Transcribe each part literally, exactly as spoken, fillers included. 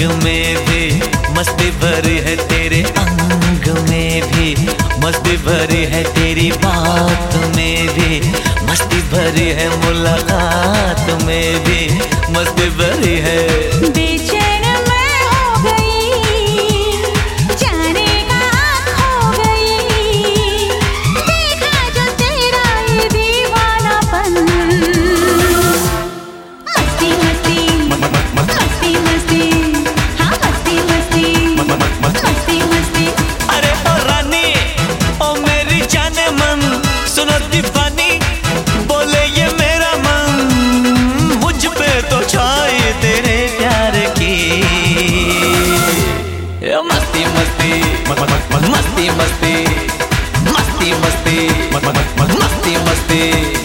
में भी मस्ती भरी है, तेरे अंग में भी मस्ती भरी है, तेरी बात में भी मस्ती भरी है, मुलाकात में भी मस्ती भरी है। बेचैन मैं हो गई, जाने कहाँ खो गई, देखा जो तेरा ये दीवानापन। मस्ती मस्ती मस्ती मस्ती, हाँ मस्ती मस्ती मस्ती मस्ती। अरे ओ रानी, ओ मेरी जाने मन, सुनो दीवानी, बोले ये मेरा मन, मुझ पे तो छाए तेरे प्यार की मस्ती मस्ती मस्ती मस्ती मस्ती मस्ती मस्ती मस्ती।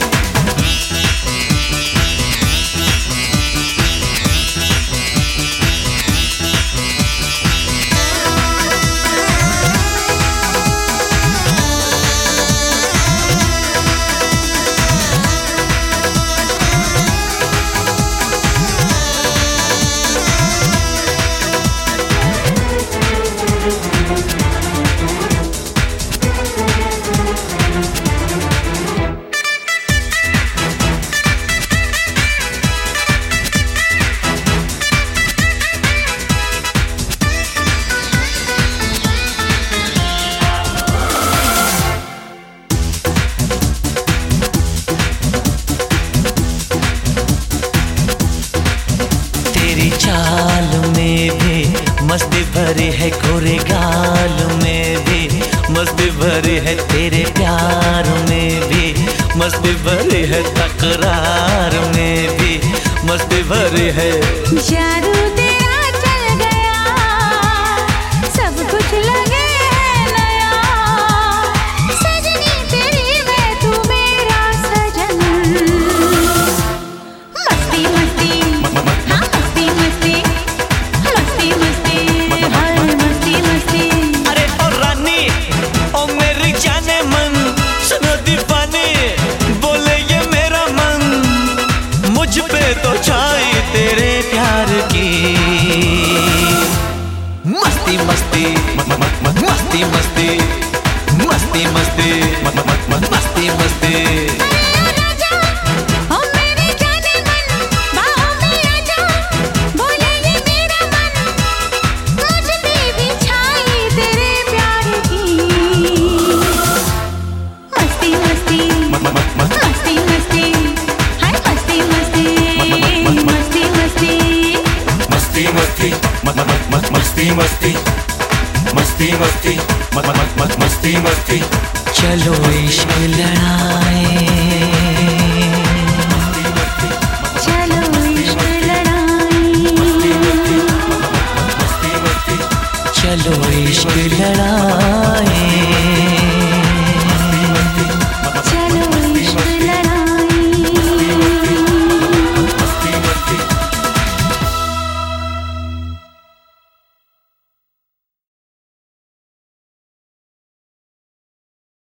चाल में भी मस्ती भरी है, गोरे गाल में भी मस्ती भरी है, तेरे प्यार में भी मस्ती भरी है, तकरार में भी मस्ती भरी है। जादू तेरा चल गया, सब कुछ लगे है नया, सजनी तेरी मैं तू मेरा सजन। मस्ती मस्ती हाँ मस्ती मस्ती मस्ती मस्ती हाँ मस्ती मस्ती। अरे ओ रानी, ओ मेरी जाने मन, सुनो दीवानी, बोले ये मेरा मन, मुझ पे तो छाई तेरे प्यार की मस्ती मस्ती मस्ती मस्ती मस्ती मस्ती मस्ती मस्ती। मस्ती मस्ती मस्ती मस्ती मस्ती मस्ती। चलो इश्क लड़ाए, चलो इश्क लड़ाए, चलो इश्क लड़ाए।